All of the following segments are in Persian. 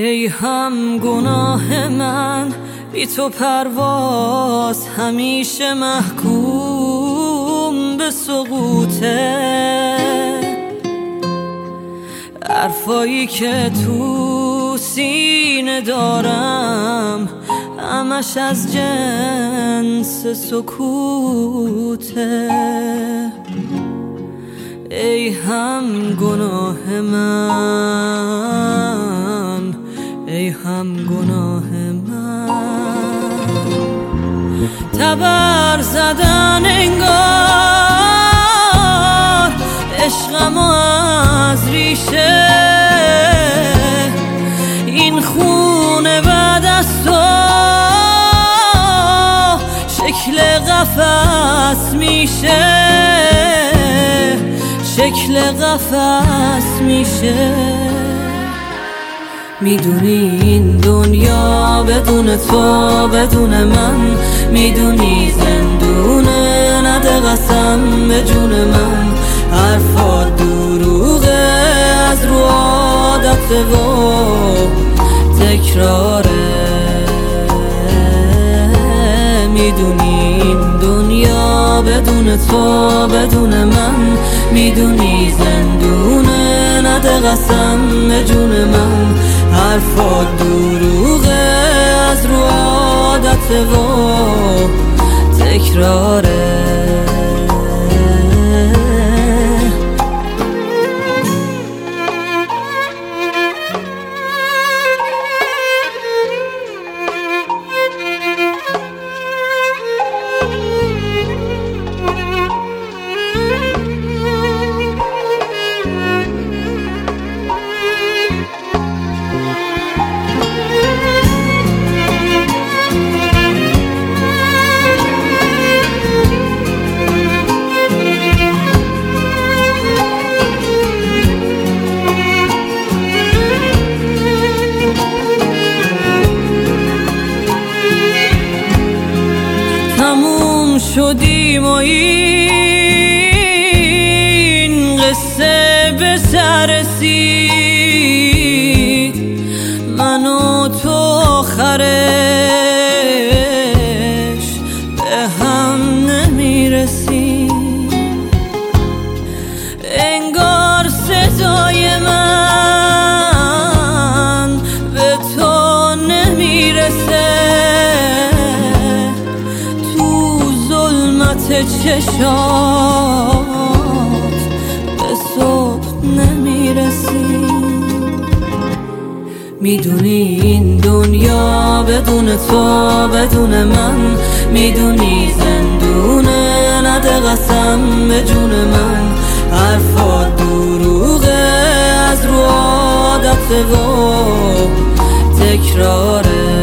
ای هم گناه من بی تو پرواز همیشه محکوم به سقوطه. حرفایی که تو سینه دارم همش از جنس سکوته. ای هم گناه من، ای هم گناه من، تبر زدن انگار عشقمو از ریشه. این خونه بعد از تو شکل قفس میشه، شکل قفس میشه. میدونی این دنیا بدون تو بدون من، میدونی زندونه نده قسم به جون من. حرفات دروغه از رو عادت و تکراره. میدونی این دنیا بدون تو بدون من، میدونی زندونه نده قسم به جون من. حرفات دروغه از رو عادت و تکراره. تموم شدیم و این قصه به سر رسید. من و تو آخرش به هم نمیرسیم. انگار صدای من به تو نمیرسه، چشات به صبح نمیرسی. میدونی این دنیا بدون تو بدون من، میدونی زندونه نده قسم به جون من. حرفات دروغه از رو عادت و تکراره.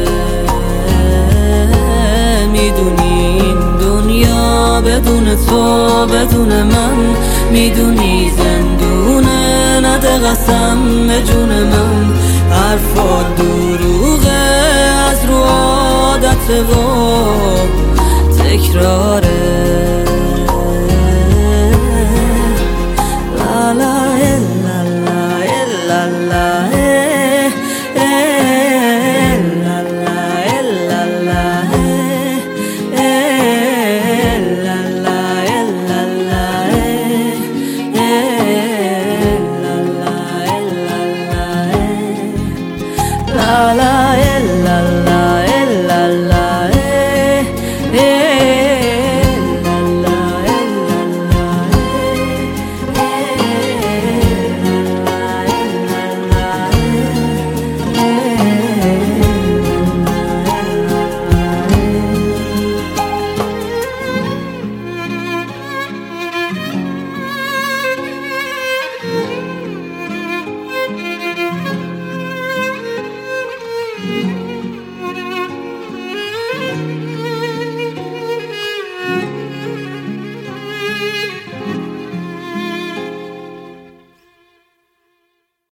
میدونی بدون تو بدون من، میدونی زندونه نده قسم به جون من. حرفات دروغه از رو عادت و تکراره.